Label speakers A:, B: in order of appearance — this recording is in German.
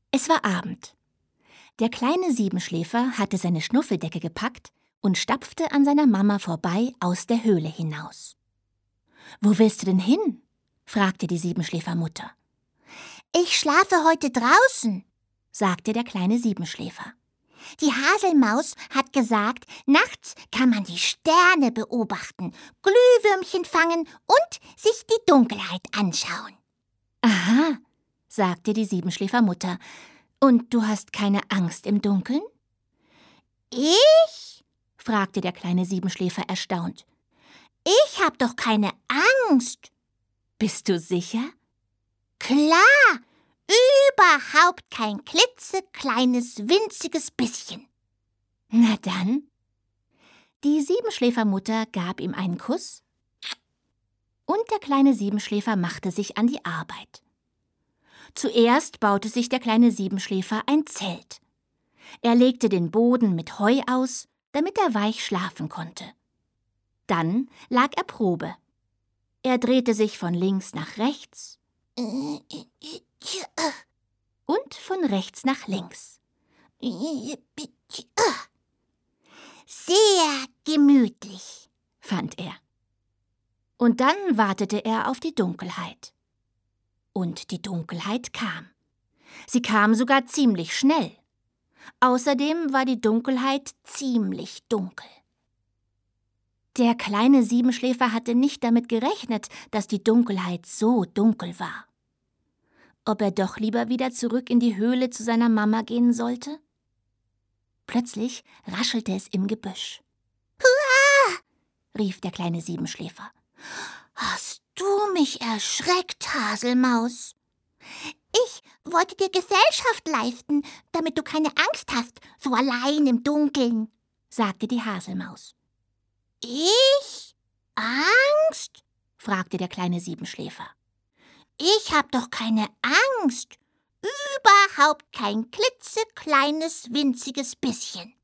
A: Es war Abend. Der kleine Siebenschläfer hatte seine Schnuffeldecke gepackt und stapfte an seiner Mama vorbei aus der Höhle hinaus. »Wo willst du denn hin?« fragte die Siebenschläfermutter.
B: »Ich schlafe heute draußen«,
A: sagte der kleine Siebenschläfer.
B: »Die Haselmaus hat gesagt, nachts kann man die Sterne beobachten, Glühwürmchen fangen und sich die Dunkelheit anschauen.«
A: »Aha«, sagte die Siebenschläfermutter. »Und du hast keine Angst im Dunkeln?«
B: »Ich?«,
A: fragte der kleine Siebenschläfer erstaunt.
B: »Ich hab doch keine Angst.«
A: »Bist du sicher?«
B: »Klar, überhaupt kein klitzekleines, winziges bisschen.«
A: »Na dann.« Die Siebenschläfermutter gab ihm einen Kuss und der kleine Siebenschläfer machte sich an die Arbeit. Zuerst baute sich der kleine Siebenschläfer ein Zelt. Er legte den Boden mit Heu aus, damit er weich schlafen konnte. Dann lag er Probe. Er drehte sich von links nach rechts und von rechts nach links.
B: Sehr gemütlich,
A: fand er. Und dann wartete er auf die Dunkelheit. Und die Dunkelheit kam. Sie kam sogar ziemlich schnell. Außerdem war die Dunkelheit ziemlich dunkel. Der kleine Siebenschläfer hatte nicht damit gerechnet, dass die Dunkelheit so dunkel war. Ob er doch lieber wieder zurück in die Höhle zu seiner Mama gehen sollte? Plötzlich raschelte es im Gebüsch.
B: »Hurra!«,
A: rief der kleine Siebenschläfer.
B: »Hast du mich erschreckt, Haselmaus? Ich wollte dir Gesellschaft leisten, damit du keine Angst hast, so allein im Dunkeln«,
A: sagte die Haselmaus.
B: »Ich? Angst?«,
A: fragte der kleine Siebenschläfer.
B: »Ich hab doch keine Angst. Überhaupt kein klitzekleines, winziges bisschen.«